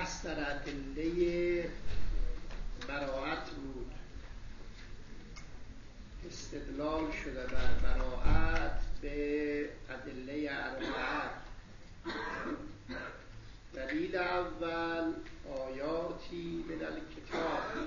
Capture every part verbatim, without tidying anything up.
بحث در ادله براءت بود. استدلال شده بر براءت به ادله اربعه. دلیل اول آیاتی من الکتاب،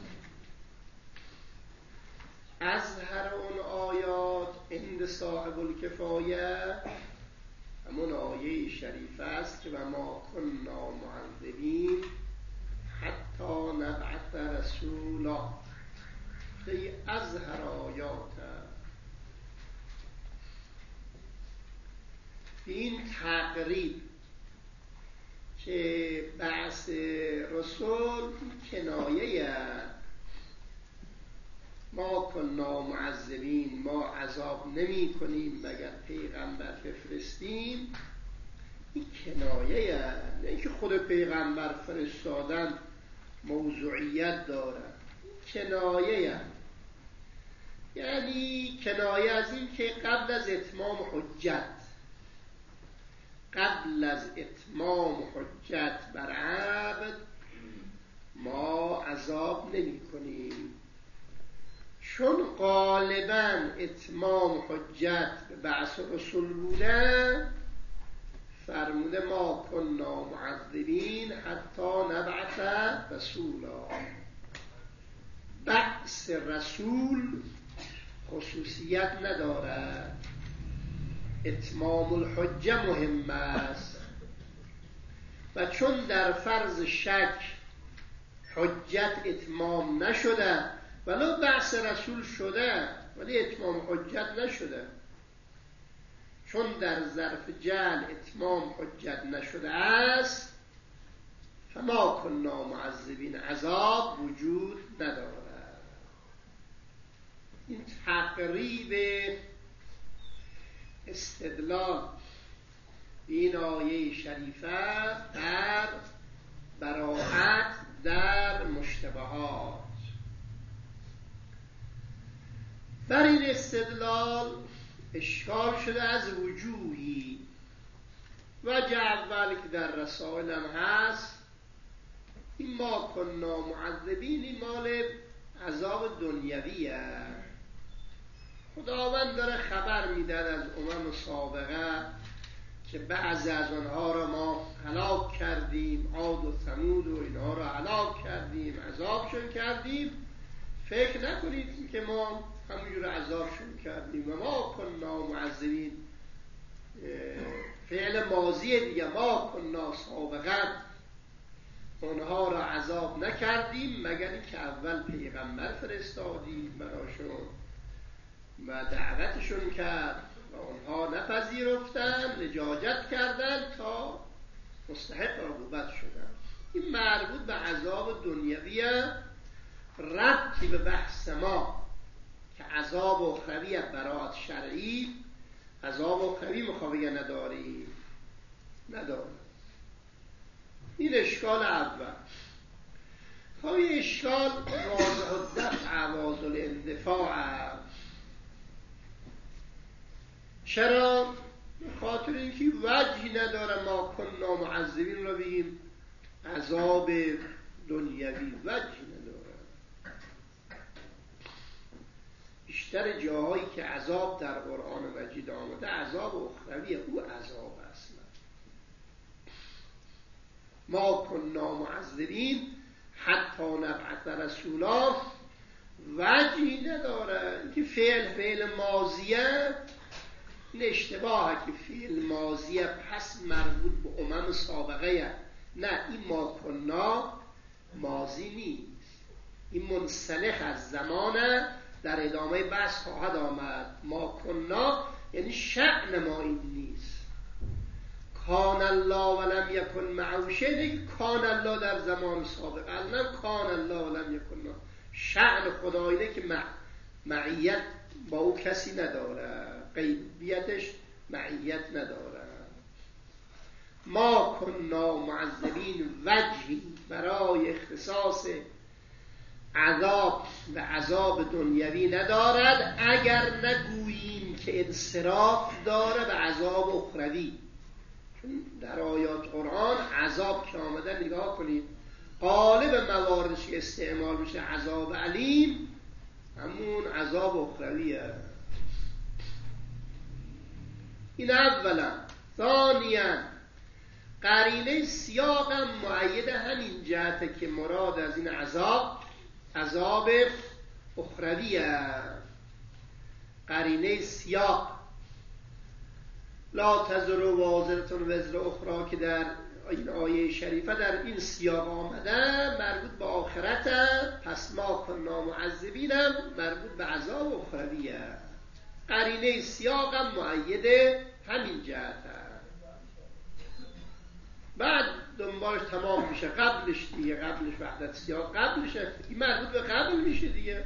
اظهر اون آیات عند صاحب الکفایه همون آیه شریفه است که و ما کنا معذبین حتی نبعث رسولا. خیلی اظهر آیات این تقریب که بعث رسول کنایه ما کنا معذبین، ما عذاب نمی کنیم مگر پیغمبر بفرستیم، این کنایه، نه اینکه خود پیغمبر فرستادن موضوعیت داره، کنایه یعنی کنایه از این که قبل از اتمام حجت قبل از اتمام حجت بر عبد ما عذاب نمی کنیم، چون غالبا اتمام حجت به بعث رسول بوده. فرموده ما کنا معذبین حتی نبعث رسولا. بعث رسول خصوصیت ندارد، اتمام الحجه مهم است و چون در فرض شک حجت اتمام نشده، ولو بعث رسول شده ولی اتمام حجت نشده، چون در ظرف جعل اتمام حجت نشده است، فما کنا معذبین، عذاب وجود ندارد. این تقریب استدلال این آیه شریفه در براءت در مشتبهات. بر این استدلال اشکال شده از وجوهی. وجه اول که در رسائل هم هست، این ما کنا معذبین، این مال عذاب دنیویه. خداوند داره خبر میدن از امم سابقه که بعضی از آنها را ما هلاک کردیم، عاد و ثمود و اینها را هلاک کردیم، عذابشون کردیم. فکر نکنید که ما همونجور عذابشون کردیم. و ما کنا معذبین فعل ماضی دیگه، ما کنا سابقا اونها را عذاب نکردیم مگر اینکه اول پیغمبر فرستادیم براشون و دعوتشون کرد و اونها نپذیرفتن، لجاجت کردن تا مستحق عقوبت شدن. این مربوط به عذاب دنیویه، ربطی به بحث ما که عذاب اخروی براءت شرعی، عذاب اخروی مخابه نداری نداره. این اشکال اول. خب این اشکال واضح الدفع عواض الاندفاع. چرا؟ خاطر اینکه وجهی نداره ما کنا معذبین رو بگیم عذاب دنیوی، وجهی نداره. بیشتر جاهایی که عذاب در قرآن مجید آمده عذاب اخرویه، او عذاب اصلا. ما کنا معذبین حتی نبعث رسولا وجهی نداره. اینکه فعل فعل ماضیه، این اشتباهه که فعل ماضیه پس مربوط به امم سابقه. نه، این ما کنا ماضی نیست، این منسلخ از زمانه، در ادامه بحث خواهد آمد. ما کنا یعنی شأن ما این نیست. کان الله ولم یکن معه شیء، دیگه کان الله در زمان سابق، الان کان الله ولم یکن معه. شأن خدا اینه که مع... معیت با او کسی نداره، غیبیتش معیت نداره. ما کنا معذبین وجهی برای اختصاص عذاب و عذاب دنیوی ندارد، اگر نگوییم که انصراف داره به عذاب اخروی. در آیات قرآن عذاب که آمده نگاه کنید، غالب مواردش که استعمال میشه عذاب علیم همون عذاب اخرویه. این اولا. ثانیاً قرینه سیاق هم مؤید همین جهته که مراد از این عذاب عذاب اخرویه. قرینه سیاق لا تزر وازرة وزر اخرى که در این آیه شریفه در این سیاق آمده مربوط به آخرت، پس ما کنا معذبین هم مربوط به عذاب اخرویه. قرینه سیاق هم مؤید همین جهته. بعد دنبالش تمام میشه قبلش دیگه، قبلش وحدت سیاق قبلشه، این مربوط به قبل میشه دیگه.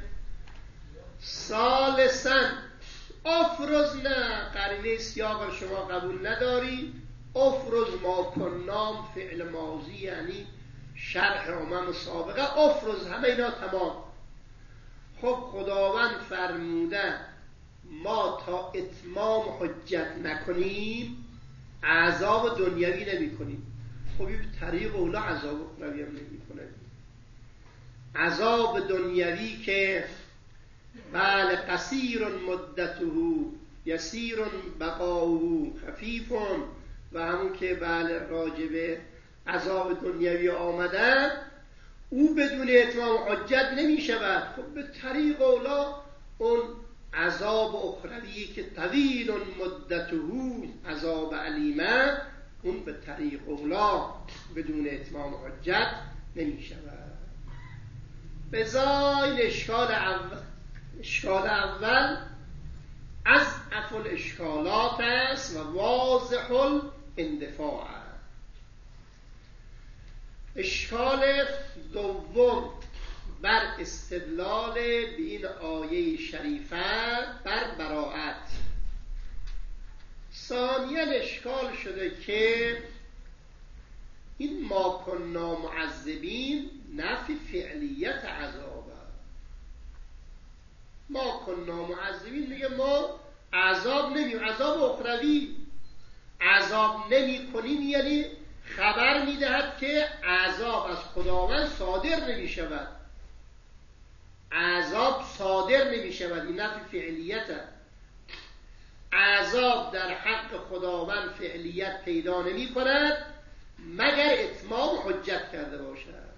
ثالثاً افرز، نه قرینه سیاق رو شما قبول نداری، افرز ما کنام فعل ماضی یعنی شرح امم سابقه، افرز همه اینا تمام. خب خداوند فرموده ما تا اتمام حجت نکنیم عذاب دنیوی نمی کنیم. خب این طریق اولا عذاب اخروی هم نمی کنه. عذاب دنیوی که بله قصیر مدته یسیر بقاؤه خفیف، و همون که بله راجبه عذاب دنیوی آمده او بدون اتمام حجت نمی شود. خب به طریق اولا اون عذاب اخروی که طویل مدته عذاب علیمه، اون به طریق اولا بدون اتمام حجت نمی شود. بزاین اشکال اول اشکال اول از افل اشکالات است و واضح الاندفاع. اشکال دوم بر استدلال به این آیه شریفه بر براءت. ثانیاً اشکال شده که این ما کنا معذبین نفی فعلیت عذابه. ما کنا معذبین میگه ما عذاب نمی عذاب اخروی عذاب نمی کنیم، یعنی خبر میدهد که عذاب از خداوند صادر نمی شود، عذاب صادر نمی شود. این نفی فعلیته. عذاب در حق خداوند فعلیت پیدا نمی کند مگر اتمام حجت کرده باشد.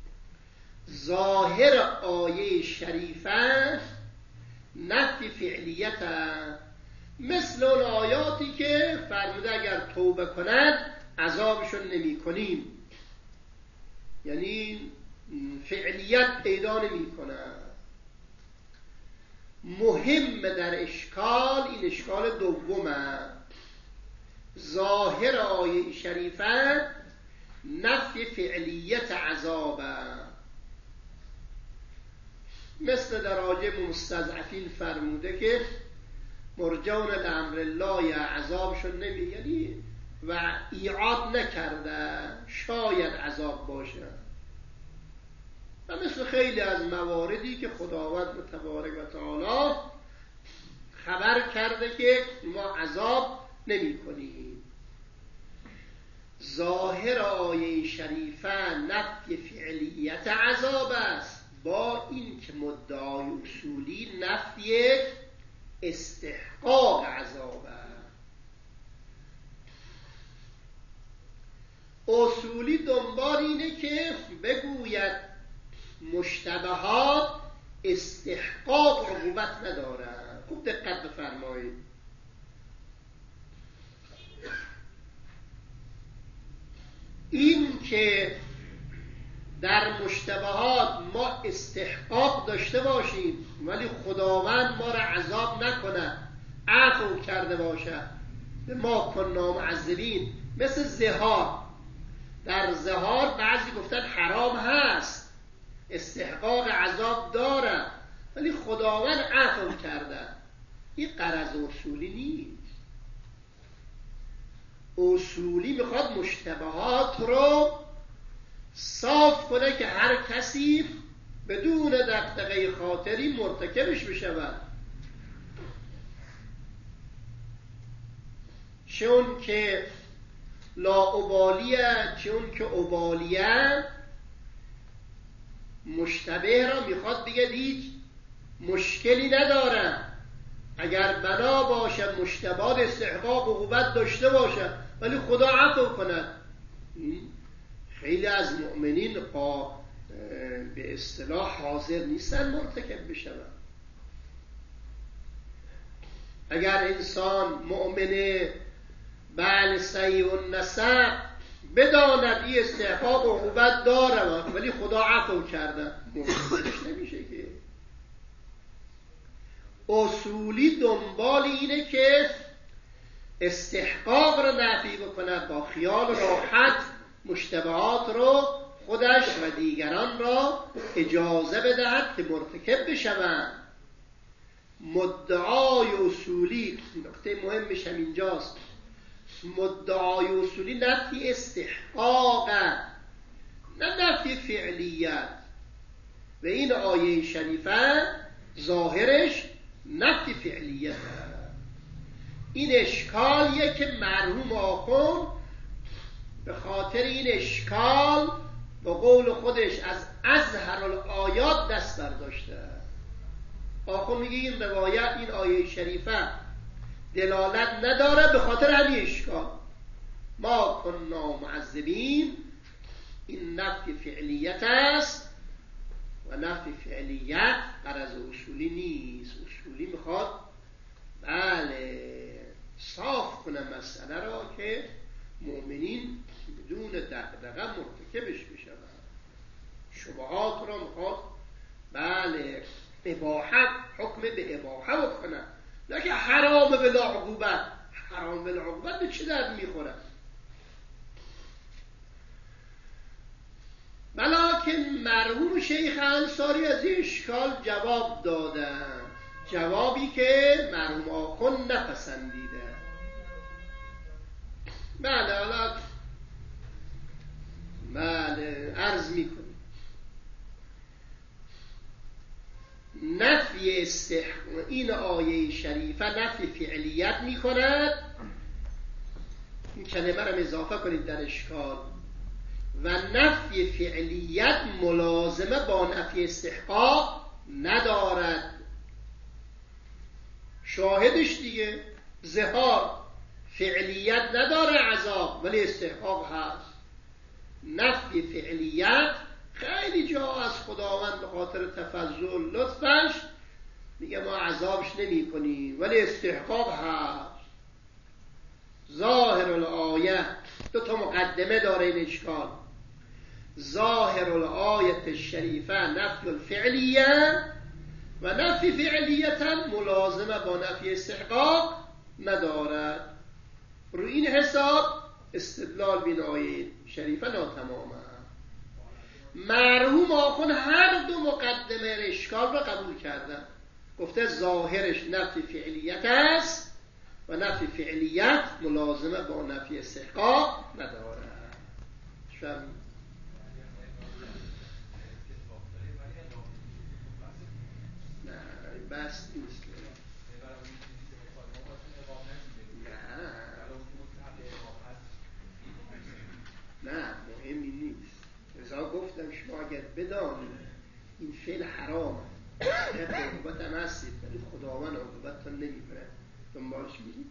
ظاهر آیه شریفه نفی فعلیت مثل اون آیاتی که فرموده اگر توبه کند عذابشون نمی کنیم، یعنی فعلیت پیدا نمی کند. مهم در اشکال این اشکال دومه. ظاهر آیه شریفه نفی فعلیت عذابه، مثل در راجع مستضعفین فرموده که مرجون لامر الله عذابشون نمی، یعنی و ایعاد نکرده شاید عذاب باشه. و مثل خیلی از مواردی که خداوند متبارک و تعالی خبر کرده که ما عذاب نمی کنیم. ظاهر آیه شریفه نفی فعلیت عذاب است، با این که مدعای اصولی نفی استحقاق عذاب است. اصولی دنبال اینه که بگوید مشتبهات استحقاق عقوبت ندارن. خوب دقت بفرمایید. این که در مشتبهات ما استحقاق داشته باشیم ولی خداوند ما را عذاب نکنه، عفو کرده باشه، به ما کنا معذبین. مثل زهار، در زهار بعضی گفتن حرام هست، استحقاق عذاب داره، ولی خداوند عفو کرده. این غرض اصولی نیست. اصولی میخواد مشتبهات رو صاف کنه که هر کسی بدون دغدغه خاطری مرتکبش بشود. چون که لاابالیه چون که ابالیه مشتبه را میخواد بگه هیچ مشکلی نداره، اگر بنا باشه مشتبه استحقاق عقوبت داشته باشه ولی خدا عفو کند. خیلی از مؤمنین با به اصطلاح حاضر نیستن مرتکب بشن. اگر انسان مؤمنه بل صحیح النسب بداند این استحقاق و عقوبت داره ولی خدا عفو کرده، مرتکبش نمیشه که. اصولی دنبال اینه که استحقاق رو نفی بکنه، با خیال راحت مشتبهات رو خودش و دیگران را اجازه بدهد که مرتکب بشوند. مدعای اصولی، نکته مهمش هم اینجاست، مدعای اصولی نفی استحقاق نه نفی فعلیت، و این آیه شریفه ظاهرش نفی فعلیت. این اشکالیه که مرحوم آخوند به خاطر این اشکال به قول خودش از ازهر الآیات دست برداشته. آخوند میگه این روایت، این آیه شریفه دلالت نداره به خاطر همین اشکال. ما کننا معذبین، این نفی فعلیت است و نفی فعلیت غرض اصولی نیست. اصولی میخواد بله صاف کنه مسئله را که مؤمنین بدون دغدغه مرتکبش بشن. شبهات را میخواد بله اباحت، حکم به اباحه بکنه، نه که حرام بلا عقوبت. حرام بلا عقوبت به چه درد میخوره؟ بلکه مرحوم شیخ انصاری از این اشکال جواب دادن، جوابی که مرحوم آخوند نپسندیده. بله حالا بله عرض میکنم نفی استحقاق، این آیه شریفه نفی فعلیت میکند. این کلمه را اضافه کنید در اشکال. و نفی فعلیت ملازمه با نفی استحقاق ندارد. شاهدش دیگه ظهار فعلیت نداره عذاب، ولی استحقاق هست. نفی فعلیت خیلی جا از خداوند به خاطر تفضل لطفش میگه ما عذابش نمی کنیم ولی استحقاق هست. ظاهر الآیه دو تا مقدمه داره این اشکال. ظاهر الآیه الشریفه نفی الفعلیه و نفی فعلیتا ملازمه با نفی استحقاق ندارد. رو این حساب استدلال بین آیه شریفه ناتمامه. مرحوم آخوند هر دو مقدمه اشکال را قبول کردن، گفته ظاهرش نفی فعلیت است و نفی فعلیت ملازمه با نفی استحقاق نداره. شما نه بس نیست. نه نه مهمی نیست. رضا گفتم شما اگر بدانید این فعل حرام عقوبت هم هستید ولی خداوند عقوبت نمی کنه دنبالش میرید.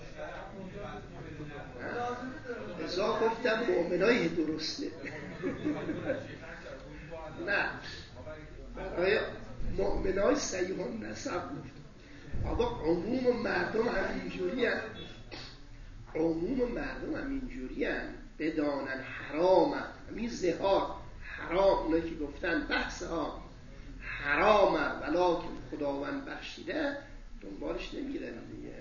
رضا گفتم مؤمنای درسته. نه برای مؤمنای صحیح النسب گفتم. بابا عموم مردم همینجوری هم عموم مردم همینجوری هم بدانن حرام هم. همین ظهار حرام، اونایی که گفتن بحث ها حرامه ولیکن خداوند بخشیده دنبالش نمیرن دیگه.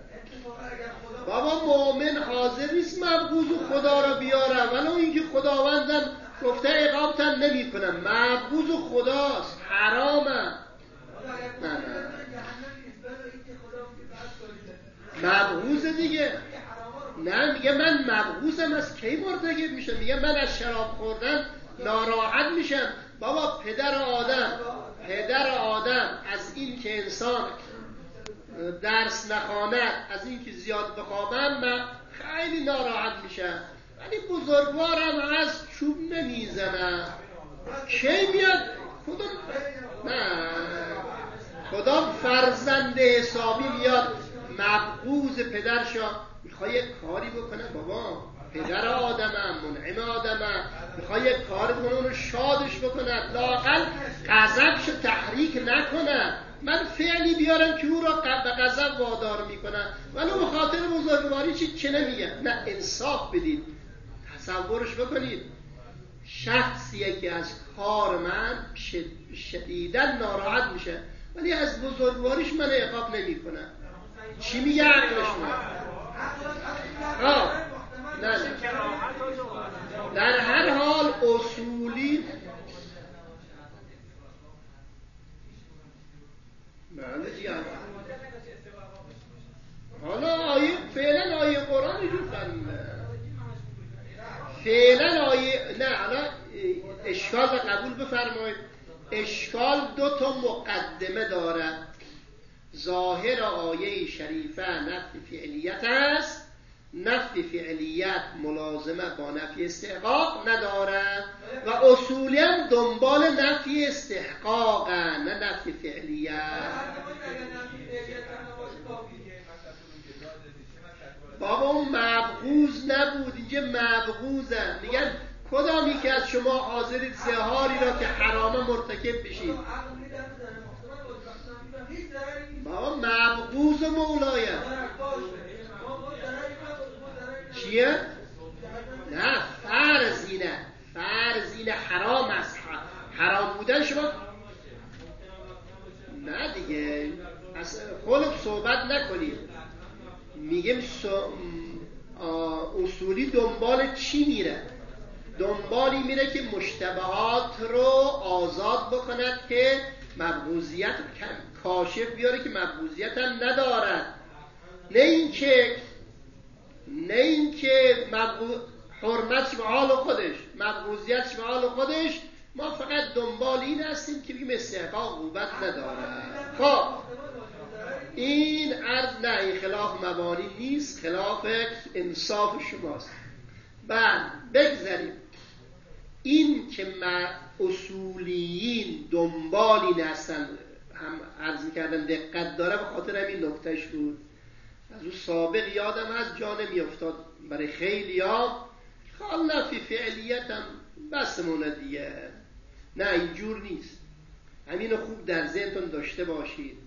بابا مؤمن حاضر نیست مبغوض خدا را بیاره ولی اینکه خداوندم گفته عقابتم نمی کنم. مبغوض خداست، حرامه. نه نه مبغوض دیگه. نه میگه من مبغوضم، از کی مرتکب میشم؟ میگه من از شراب خوردن ناراحت میشم. بابا پدر آدم پدر آدم از این که انسان درس نخواند، از این که زیاد بخوابم من خیلی ناراحت میشه. میشه، ولی بزرگوارم هست چوب نمیزنه. کی میاد کدوم نه کدام فرزند حسابی میاد مبغوض پدرشا میخوای یک کاری بکنه؟ بابا پدر آدمم، منعم آدمم، میخوای یک کار کنه اونو شادش بکنه، لااقل غضبشو تحریک نکنه. من فعلی بیارم که او را به غضب وادار میکنه، ولی به خاطر بزرگواری چی چه نمیگه؟ نه، انصاف بدید. تصورش بکنید شخصیه که از کار من شدیداً ناراحت میشه ولی از بزرگواریش من عقاب نمیکنه. چی میگه عقلش من؟ آه نه نه در هر حال اصولی بله جیان. حالا آیه فعلا آیه قرآنی رو فهمیده، فعلا آیه نه. حالا اشکال رو قبول بفرمایید. اشکال دو تا مقدمه دارد. ظاهر آیه شریفه نفی فعلیت است، نفی فعلیت ملازمه با نفی استحقاق ندارد و اصولی هم دنبال نفی استحقاق نه نفی فعلیت. بابا اون مبغوض نبود، اینجا مبغوضن. میگن کدامی که از شما حاضرید زهاری را که حرامه مرتکب بشید؟ بابا مبغوض مولایم چیه؟ نه فرضینه، فرضینه حرام است. حرام بودن شما نه دیگه اصلا خلق صحبت نکنید. میگم اصولی دنبال چی میره؟ دنبالی میره که مشتبهات رو آزاد بکند که مبغوضیت کاشف بیاره که مبغوضیت هم ندارد. نه اینکه نه اینکه مبغوض حرمتش به حال خودش، مبغوضیتش به حال خودش. ما فقط دنبال این هستیم که بگیم استحقاق عقوبت ندارد. خب این عرض نه، این خلاف مبانی نیست، خلاف انصاف شماست. بعد بگذاریم این که ما اصولیین دنبال این هستن، هم عرض کردن دقت داره، به خاطر همین نکتهش بود. از اون سابق یادم از جا نمی افتاد برای خیلی ها خال نفی فعلیت هم بس مونه دیگه. نه اینجور نیست. همینو خوب در ذهنتون داشته باشید.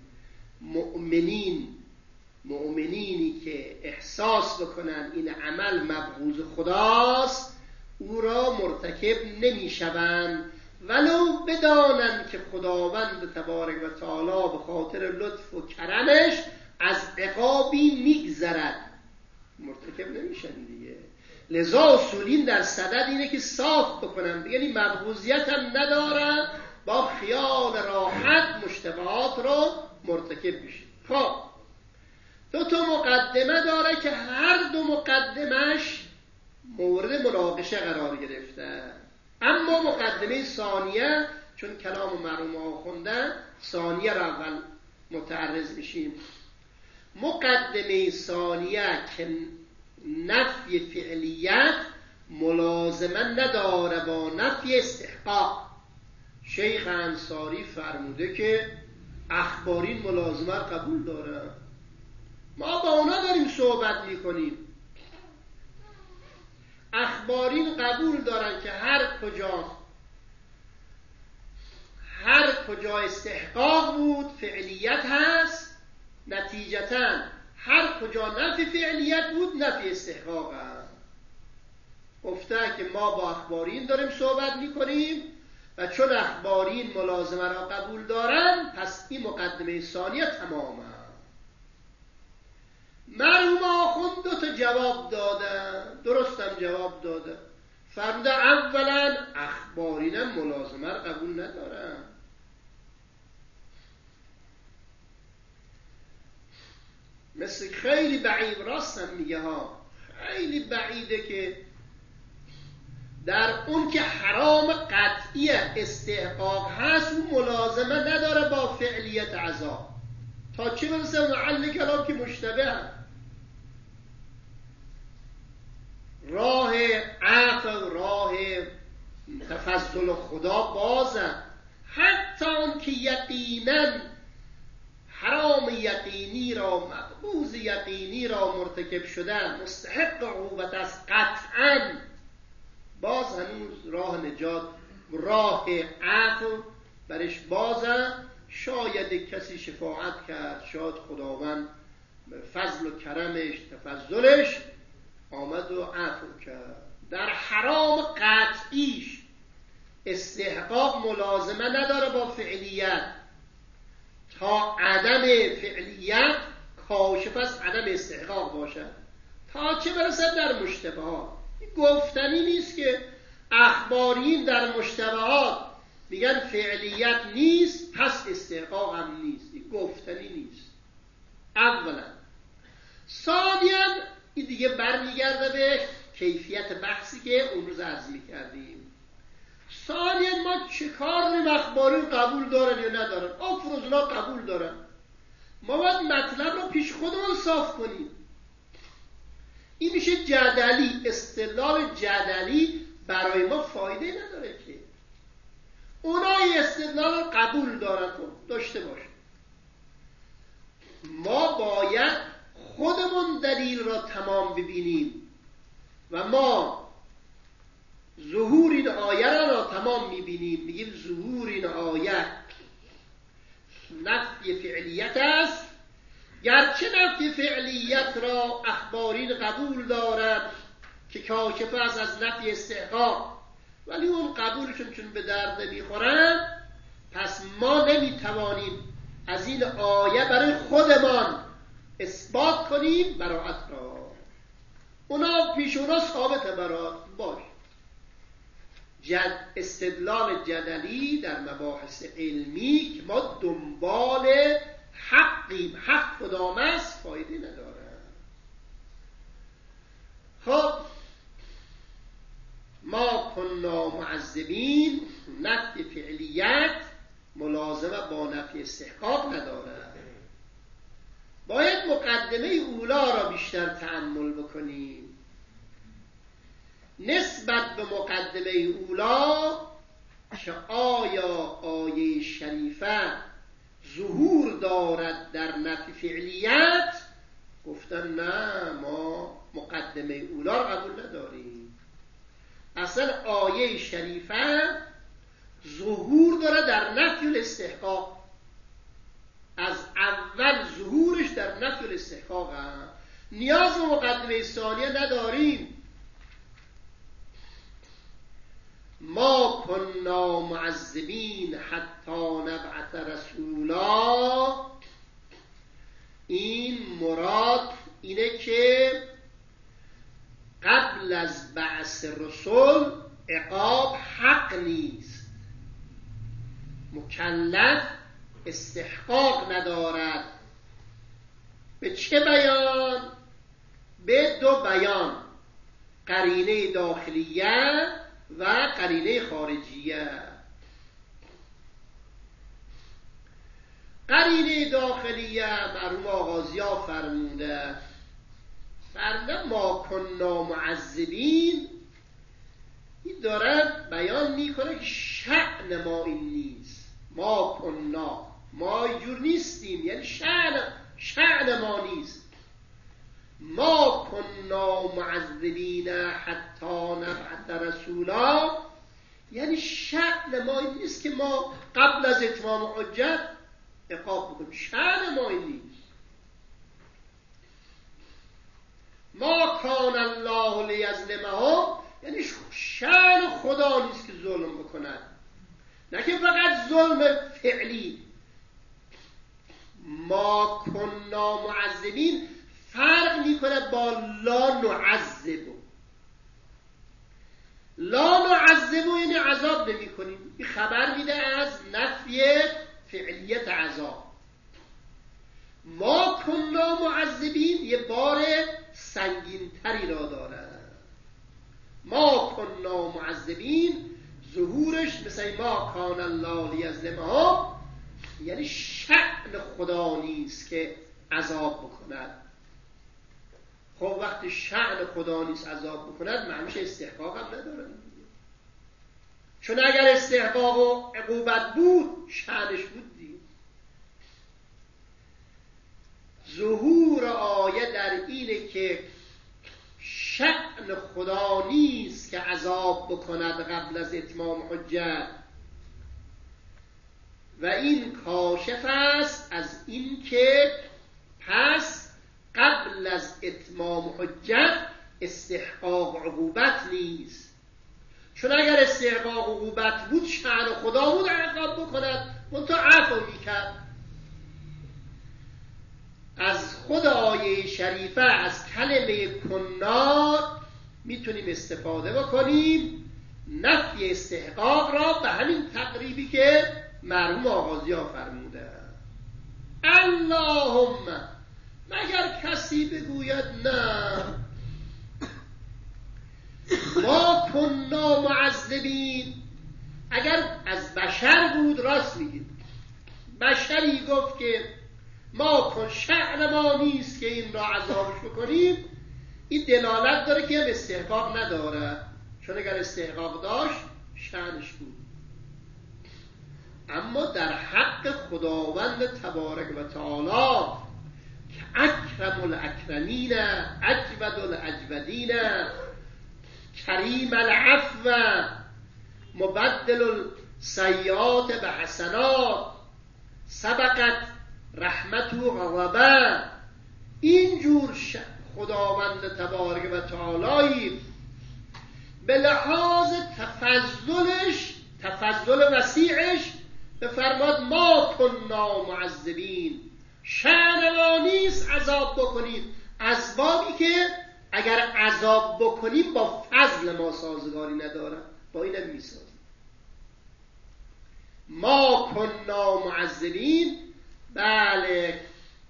مؤمنین مؤمنینی که احساس بکنن این عمل مبغوض خداست او را مرتکب نمی شوند، ولو بدانن که خداوند تبارک و تعالی به خاطر لطف و کرمش از عقابی میگذرد، مرتکب نمیشن دیگه. لذا اصولین در صدد اینه که صاف بکنن، یعنی مبغوضیت هم ندارن، با خیال راحت مشتبهات رو مرتکب بشن. خب دو تا مقدمه داره که هر دو مقدمش مورد مناقشه قرار گرفته. اما مقدمه ثانیه، چون کلام مرحوم ها خوندن، ثانیه را اول متعرض میشیم. مقدمه ثانیه که نفی فعلیت ملازمه نداره با نفی استحقاق. شیخ انصاری فرموده که اخبارین ملازمه را قبول داره. ما با اونا داریم صحبت میکنیم. اخبارین قبول دارن که هر کجا هر کجا استحقاق بود فعلیت هست، نتیجتاً هر کجا نفی فعلیت بود نفی استحقاق هست. گفته که ما با اخبارین داریم صحبت میکنیم و چون اخبارین ملازمه را قبول دارن پس این مقدمه ثانیه تمامه. مرحوم آخوند دو تا جواب داده، درستم جواب داده. فرموده اولا اخبارینم ملازمه را قبول ندارن. مثل خیلی بعید، راستم میگه ها، خیلی بعیده که در اون که حرام قطعی استحقاق هست اون ملازمه نداره با فعلیت عذاب. تا چه برسه محل کلام که مشتبه هست. تفضل خدا بازم، حتی آن که یقینا حرام یقینی را، مقبوض یقینی را مرتکب شدن، مستحق عقوبت است قطعا، باز هنوز راه نجات، راه عفو برش بازم. شاید کسی شفاعت کرد، شاید خداوند فضل و کرمش تفضلش آمد و عفو کرد. در حرام قطعیش استحقاق ملازمه نداره با فعلیت، تا عدم فعلیت کاشف از عدم استحقاق باشد، تا چه برسد در مشتبهات. این گفتنی نیست که اخبارین در مشتبهات میگن فعلیت نیست پس استحقاق هم نیست. این گفتنی نیست. اولا. ثانیاً این دیگه برمیگرده به کیفیت بحثی که اون روز عرض میکردیم. ثانیاً ما چه کار داریم اخبارین قبول دارن یا ندارن؟ افرض اونا قبول دارن، ما باید مطلب رو پیش خودمون صاف کنیم. این میشه جدلی. استدلال جدلی برای ما فایده نداره که اونا این استدلال رو قبول دارن، داشته باشه. ما باید خودمون دلیل را تمام ببینیم و ما ظهور این آیه را تمام میبینیم، میگیم ظهور این آیه نفی فعلیت است. گرچه نفی فعلیت را اخبارین قبول دارد که کاشف است از نفی استحقاق، ولی اون قبولشون چون به درد نمیخورن، پس ما نمیتوانیم از این آیه برای خودمان اثبات کنیم براءت را. اونا پیش اونا ثابت براءت باش. جد استدلال جدلی در مباحث علمی که ما دنبال حقیم، حق کدام است فایده نداره. خب ما کنا معذبین، نفی فعلیت ملازمه با نفی استحقاق نداره. باید مقدمه اولا را بیشتر تأمل بکنیم. نسبت به مقدمه اولا که آیا آیه شریفه ظهور دارد در نفی فعلیت، گفتن نه، ما مقدمه اولا را قبول نداریم. اصلا آیه شریفه ظهور داره در نفی الاستحقاق، از اول ظهورش در نفی الاستحقاق هم. نیاز به مقدمه ثانیه نداریم. ما کنا معذبین حتی نبعث رسولا، این مراد اینه که قبل از بعث رسول عقاب حق نیست، مکلف استحقاق ندارد. به چه بیان؟ به دو بیان، قرینه داخلیه و قرینه خارجیه. قرینه داخلیه مرحوم آغازی‌ها فرموده فرموده ما کنا معذبین، این داره بیان میکنه که شأن ما این نیست. ما کنا، ما اینجور نیستیم، یعنی شأن شأن ما نیست. ما کنا معذبین حتی نبعث رسولا، یعنی شأن ما این نیست که ما قبل از اتمام حجت عقاب بکنیم. شأن ما این نیست. ما کان الله لیظلمهم، یعنی شأن خدا نیست که ظلم بکند، نه که فقط ظلم فعلی. ما کنا معذبین فرق میکنه با لا نعذب. لا نعذب یعنی عذاب نمی کنیم. این خبر میده از نفی فعلیت عذاب. ما کنا معذبین یه بار سنگین تری را داره. ما کنا معذبین ظهورش مثل ما کان الله لیظلمهم، یعنی شأن خدا نیست که عذاب بکند. خب وقتی شأن خدا نیست عذاب بکند، معنیش استحقاق هم نداره. چون اگر استحقاق و عقوبت بود شأنش بود دید. ظهور آیه در اینه که شأن خدا نیست که عذاب بکند قبل از اتمام حجت و این کاشف است از این که پس قبل از اتمام حجت استحقاق عقوبت نیست. چون اگر استحقاق عقوبت بود شأن خدا بود عقاب بکند، منتها عفو میکرد. از خود آیه شریفه از کلمه کنا میتونیم استفاده بکنیم نفی استحقاق را به همین تقریبی که مرحوم آغازی‌ها فرموده. اللهم، مگر کسی بگوید نه ما کنا معذبین، اگر از بشر بود راست میگید، بشری گفت که ما کن شأن ما نیست که این را عذابش بکنیم، این دلالت داره که استحقاق نداره، چون اگر استحقاق داشت شأنش بود. اما در حق خداوند تبارک و تعالی که اکرم الاکرمین اجود الاجودین کریم العفو مبدل السیئات به حسنات سبقت رحمت و غضبه، اینجور خداوند تبارک و تعالی به لحاظ تفضلش، تفضل وسیعش، بفرماد ما کنا معذبین، شأن ما نیست عذاب بکنیم، اسبابی که اگر عذاب بکنیم با فضل ما سازگاری نداره، با اینم میسازیم. ما کنا معذبین، بله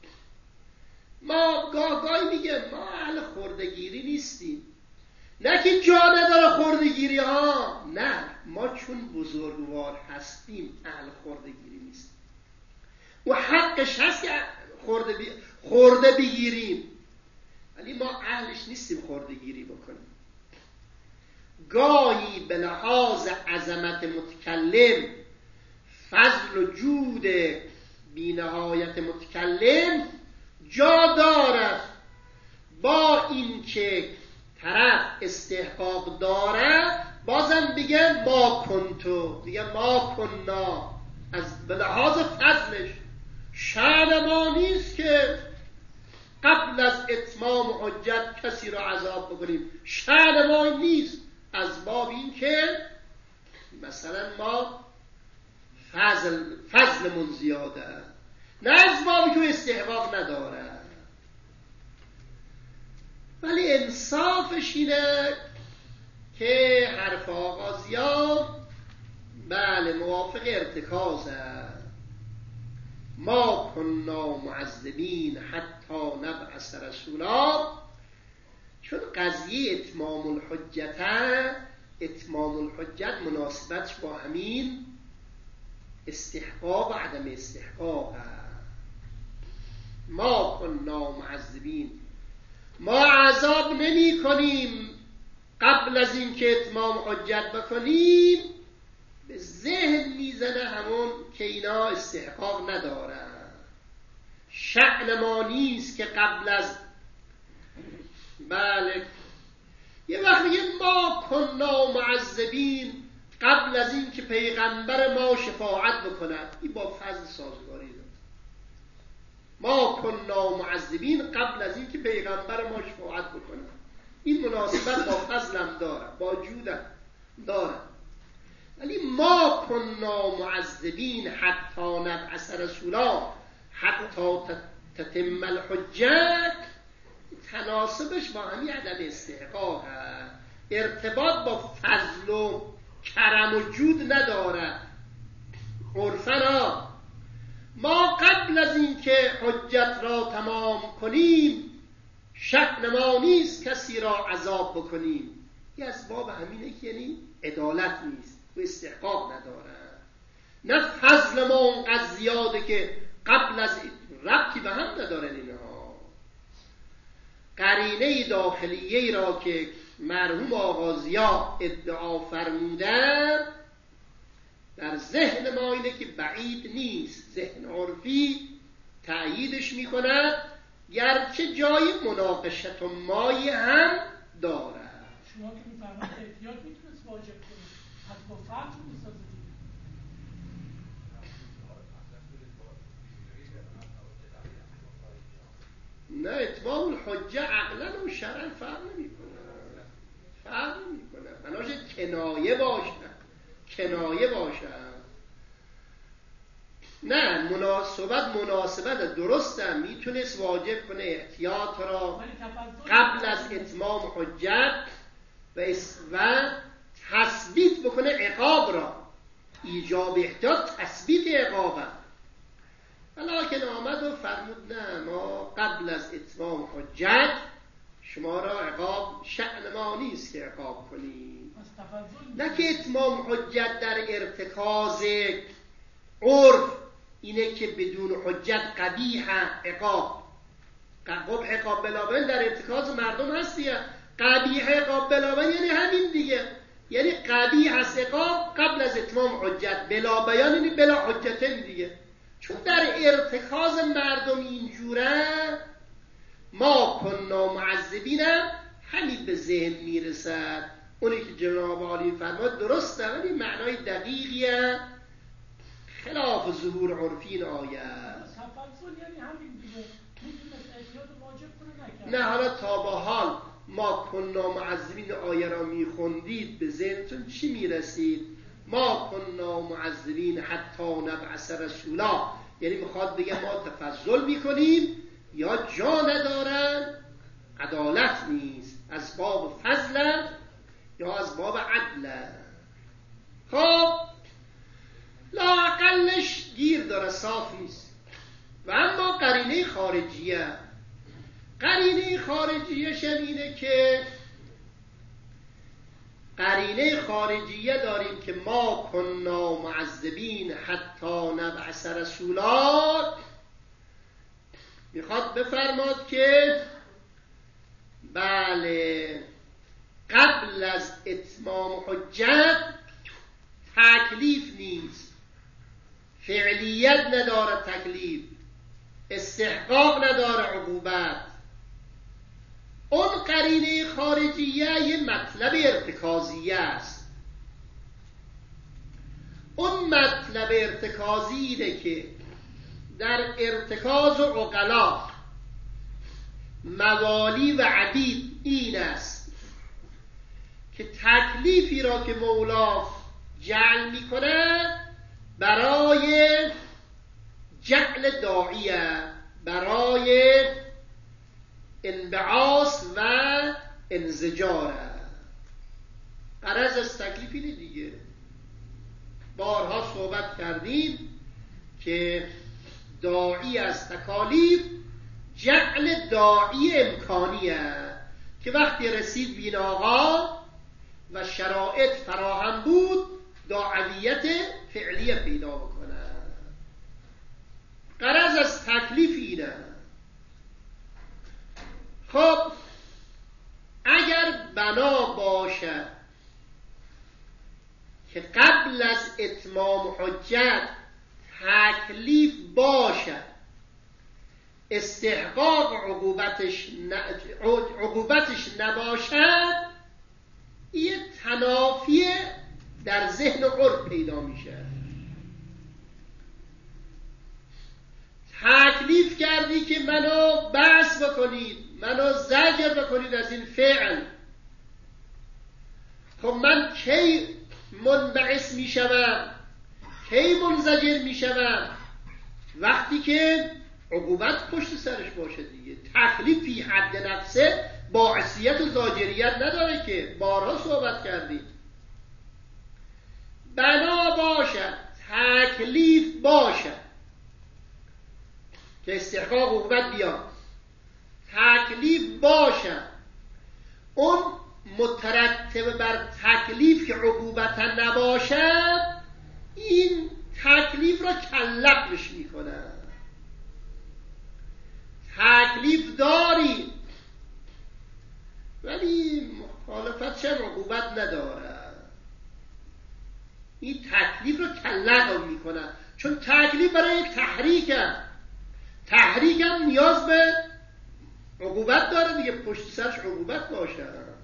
ما گاه گاهی میگه ما اهل خردگیری نیستیم، نه که جا نداره خردگیری ها، نه، ما چون بزرگوار هستیم اهل خردگیری نیستیم و حقش هست که خورده, بی... خورده بگیریم، ولی ما اهلش نیستیم خردگیری بکنیم. گاهی به لحاظ عظمت متکلم، فضل و جود بی نهایت متکلم جا دارد، با این که طرف استحقاق داره بازم بگه ما کنتو، دیگه ما کنا، از به لحاظ فضلش شأن ما نیست که قبل از اتمام حجت کسی را عذاب بکنیم، شأن ما نیست، از باب این که مثلا ما فضل فضلمون زیاده، نه از بابی که استحقاق نداره. ولی انصافش اینه که حرف آغازیان بله موافق ارتکازه، ما کنا معذبین حتی نبعث رسولا، چون قضیه اتمام الحجت اتمام الحجت مناسبتش با همین استحقاق و عدم استحقاق. ما کنا معذبین، ما عذاب نمی کنیم قبل از این که اتمام حجت بکنیم، به ذهن میزنه همون که اینا استحقاق ندارن، شأن ما نیست که قبل از بله یه وقت میگه ما کنا معذبین قبل از این که پیغمبر ما شفاعت بکند، این با فضل سازگاری داره. ما کنا معذبین قبل از این که پیغمبر ما شفاعت بکند، این مناسبت با فضلم داره، با جودم داره. ولی ما کنا معذبین حتی نبعث رسولا حتی تتم الحجت، تناسبش با همین عدم استحقاق هست، ارتباط با فضل و کرم و جود نداره. عرفنا ما قبل از این که حجت را تمام کنیم شأن ما نیست کسی را عذاب بکنیم، یه اسباب همینه که یعنی عدالت نیست و استحقاق نداره، نه فضل ما اونقدر زیاده که قبل از ربطی به هم ندارن اینها. قرینه داخلیه را که مرحوم آغازیا ادعا فرمودن در ذهن ما اینه که بعید نیست، ذهن عرفی تأییدش میکند، گرچه جای مناقشت و مایی هم دارد. شما که میفرمایید احتیاط میتونست واجب کنه، پس با فرض میسازه. نه، اتمام الحجه عقلا و شرعا فرق نمیکنه، فرق نمیکنه. بناش کنایه باشه، کنایه باشه. نه، مناسبت مناسبت درسته، میتونست واجب کنه احتیاط را قبل از اتمام حجت و و تثبیت بکنه عقاب را. ایجاب احتیاط تثبیت عقابه، ولیکن آمد و فرمود نه، ما قبل از اتمام حجت شما را عقاب، شأن ما نیست که عقاب کنیم. نه که اتمام حجت در ارتکاز عرف اینه که بدون حجت قبیح عقاب، قبیح عقاب بلابن در ارتکاز مردم هستیه. قبیح عقاب بلابن یعنی همین دیگه، یعنی قبیح هست عقاب قبل از اتمام حجت، بلا بیان یعنی بلا حجتن دیگه. چون در ارتکاز مردم اینجوره، ما کننا معذبین همین به ذهن میرسد. اونی که جناب عالی فرماد درسته، ولی معنای دقیقیه، خلاف ظهور عرفین آیه. تفضل یعنی همین دیگه، میتونست احتیاط واجب کنه نکرد. نه، حالا تا با حال ما کننا معذبین آیه را میخوندید به ذهنتون چی میرسید؟ ما کننا معذبین حتی نبعث رسولا، یعنی میخواد بگه ما تفضل میکنیم یا جا ندارن، عدالت نیست، از باب فضل یا از باب عدل. خب لااقلش گیر داره، صاف نیست. و اما قرینه خارجیه، قرینه خارجیه اینه که قرینه خارجیه داریم که ما کننا معذبین حتی نبعث رسولا، میخواد بفرماد که بله قبل از اتمام حجت تکلیف نیست، فعلیت نداره، تکلیف استحقاق نداره، عقوبت. اون قرینه خارجیه یه مطلب ارتکازیه است. اون مطلب ارتکازی اینه که در ارتکاز عقلا موالی و عبید این است که تکلیفی را که مولا جعل میکنه برای جعل داعیه، برای انبعاث و انزجاره. غرض از تکلیف اینه دیگه. بارها صحبت کردیم که داعی از تکالیف جعل داعی امکانیه که وقتی رسید بین آقا و شرایط فراهم بود داعیت فعلیه پیدا بکنه. غرض از تکلیف اینه. خب اگر بنا باشد که قبل از اتمام حجت تکلیف باشد، استحقاق عقوبتش, ن... عقوبتش نباشد، یه تنافی در ذهن عرف پیدا میشه. تکلیف کردی که منو بحث بکنید، منو زجر بکنید از این فعل. خب من کی منبعث میشوم، کی منزجر میشوم؟ وقتی که عقوبت پشت سرش باشه دیگه. تکلیف فی حد نفسه باعثیت و زاجریت نداره که، بارها صحبت کردیم. بنا باشد، تکلیف باشد که استحقاق عقوبت بیاد، تکلیف باشد، اون مترتب بر تکلیف که عقوبت نباشد، این تکلیف را کلقش میکنه. تکلیف داری ولی مخالفت شد عقوبت نداره. این تکلیف رو کلق میکنن، چون تکلیف برای تحریک هم تحریک هم نیاز به عقوبت داره دیگه، پشت سرش عقوبت باشه.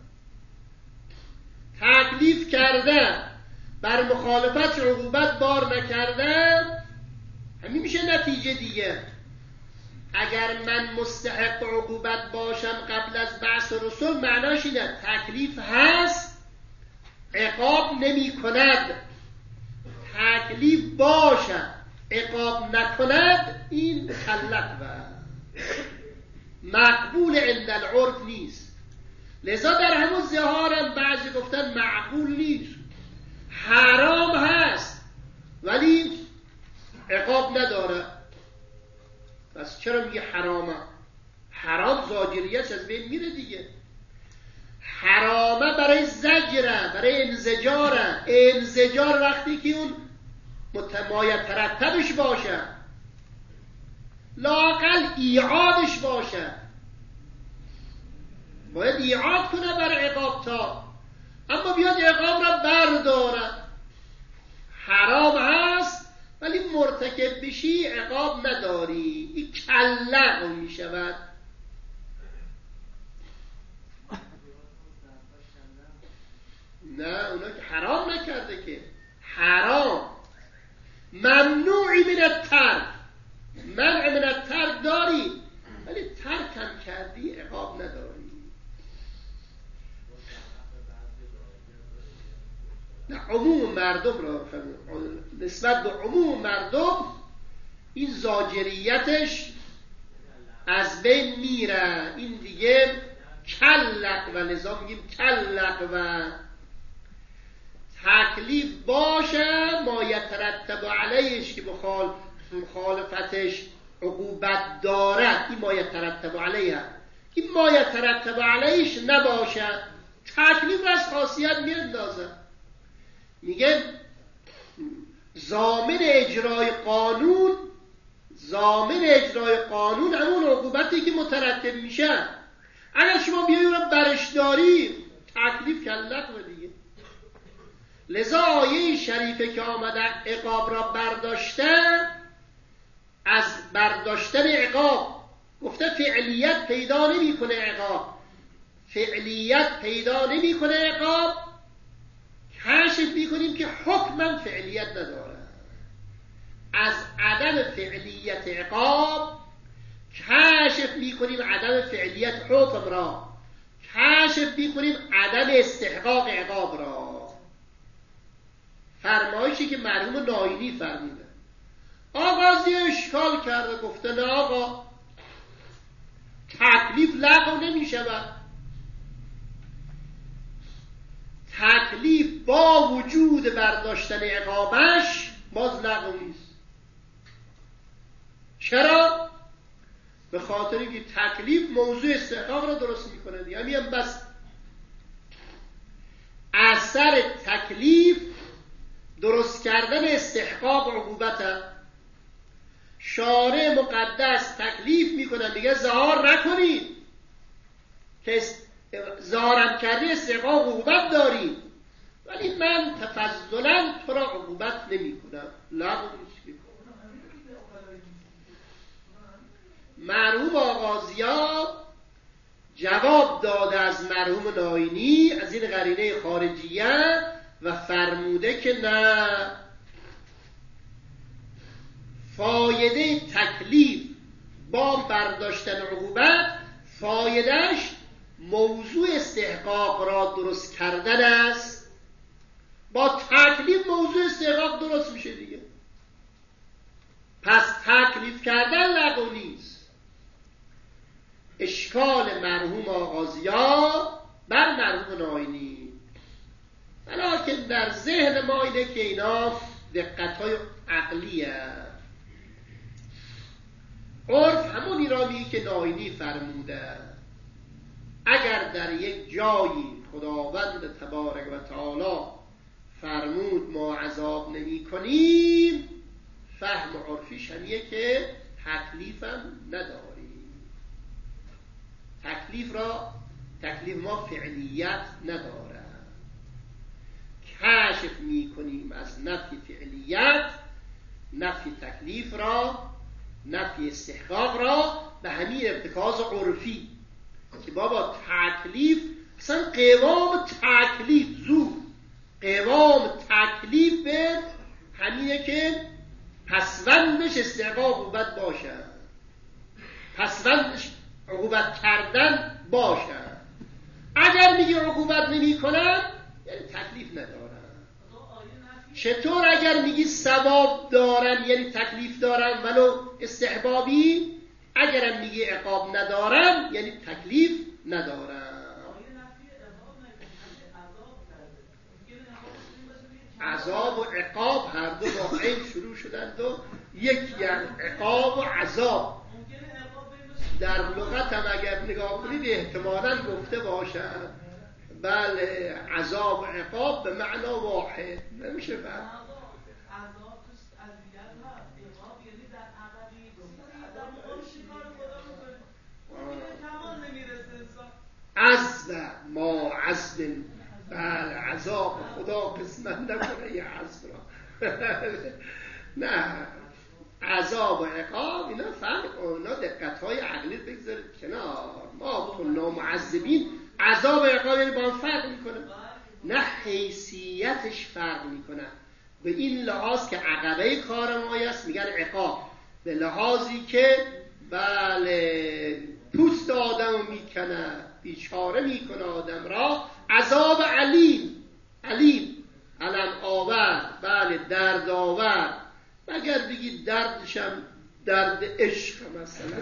تکلیف کردن بر مخالفت عقوبت بار نکردن، همین میشه نتیجه دیگه. اگر من مستحق عقوبت باشم قبل از بعث رسول، معناش اینه تکلیف هست عقاب نمی کند، تکلیف باشد عقاب نکند، این مکلف و مقبول عند العرف نیست. لذا در همون ظهارم بعضی گفتن معقول نیست، حرام هست ولی عقاب نداره. پس چرا میگه حرامه؟ حرام زاجریت از بین میره دیگه. حرامه برای زجره، برای انزجاره. انزجار وقتی که اون متمایت ترتبش باشه، لااقل ایعادش باشه، باید ایعاد کنه بر عقاب تا، اما بیاد عقاب را برداره. حرام هست ولی مرتکب بشی عقاب نداری، این کلق می شود. نه اونا که حرام نکرده، که حرام ممنوعی من الترک، منع من الترک داری ولی ترک هم کردی عقاب نداری. نه عموم مردم را نسبت به عموم مردم این زاجریتش از بین میره، این دیگه کلق و لذا میگیم کلق و تکلیف باشه ما یترتب علیهش که مخالفتش عقوبت دارد، این ما یترتب علیه. این ما یترتب علیهش نباشه تکلیف را از خاصیت میاندازه. میگه ضامن اجرای قانون، ضامن اجرای قانون همون عقوبتی که مترتب میشه. اگر شما بیایی رو برش داری تکلیف کلق و دیگه. لذا آیه شریفه که آمده عقاب را برداشته، از برداشتن عقاب گفته فعلیت پیدا نمی کنه عقاب، فعلیت پیدا نمی کنه عقاب، کشف میکنیم که حکمم فعلیت نداره. از عدم فعلیت عقاب کشف میکنیم عدم فعلیت حکم را، کشف میکنیم عدم استحقاق عقاب را. فرمایشی که مرحوم ناینی فرموده، آغازی اشکال کرده، گفته نه آقا تکلیف لغو نمی شود، تکلیف با وجود برداشتن عقابش باز لغو نیست. چرا؟ به خاطر اینکه تکلیف موضوع استحقاق را درست میکنه دیگه. همین هم بس اثر تکلیف درست کردن استحقاق عقوبت. شارع مقدس تکلیف میکنه میگه ظهار نکنید، که ظهارم کردی استحقاق عقوبت داری، ولی من تفضلا تو را عقوبت نمی کنم. لغو نیست. مرحوم آغازیا جواب داده از مرحوم ناینی از این قرینه خارجیه و فرموده که نه، فایده تکلیف با برداشتن عقوبت فایدهش موضوع استحقاق را درست کردن است. با تکلیف موضوع استحقاق درست میشه دیگه. پس تکلیف کردن لغو نیست. اشکال مرحوم آغازیا بر مرحوم ناینی، ولیکن در ذهن ما اینه که اینا دقت‌های عقلیه. عرف همون رامی که ناینی فرموده، اگر در یک جایی خداوند تبارک و تعالی فرمود ما عذاب نمی کنیم، فهم عرفیش همیه که تکلیفم نداریم. تکلیف را تکلیف ما فعلیت نداره. کشف کشف میکنیم از نفی فعلیت، نفی تکلیف را، نفی استحقاق را به همین ارتکاز عرفی که بابا تکلیف اصلا قوام تکلیف زور قوام تکلیف به همینه که پسوندش استحقاق عقوبت باشه، پسوندش عقوبت کردن باشه. اگر میگه عقوبت نمی کنن یعنی تکلیف ندارن. چطور اگر میگی ثواب دارن یعنی تکلیف دارن ولو استحبابی، اگرم میگی عقاب ندارن یعنی تکلیف ندارن. عذاب و عقاب هر دو با عین شروع شدند و یک یعنی عقاب و عذاب. در لغت هم اگر نگاه کنید احتمالاً گفته باشن بله عذاب و عقاب به معنا واحد نمیشه بعد عذب ما عذب بله عذاب خدا قسمت نکنه یه عذب را نه عذاب و عقاب اینا فرق اونا دقت‌های عقلی بگذارید کنار. ما کنا معذبین عذاب و عقاب یعنی با هم فرق میکنه، نه حیثیتش فرق میکنه. به این لحاظ که عقبه کار ما است میگن عقاب، به لحاظی که بله پوست آدم میکنه بیچاره میکنه آدم را. عذاب علیم علیم علم آور بله درد آور، اگر بگید دردشم درد عشق مثلا.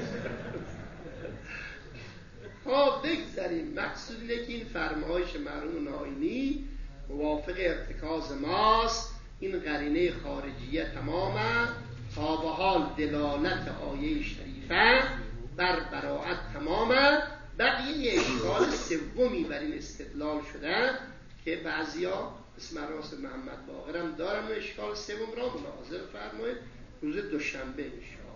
خب بگذاریم. مقصود اینه که این فرمایش مرحوم ناینی موافق ارتکاز ماست. این قرینه خارجیه تمامه. تا به حال دلالت آیه شریفه بر براءت تمامه. بقیه اشکال سومی بر این استدلال شده که بعضیا اسم راست محمد باقرم دارم و اشکال سوم را ملاحظه فرمایید روز دوشنبه انشاءالله.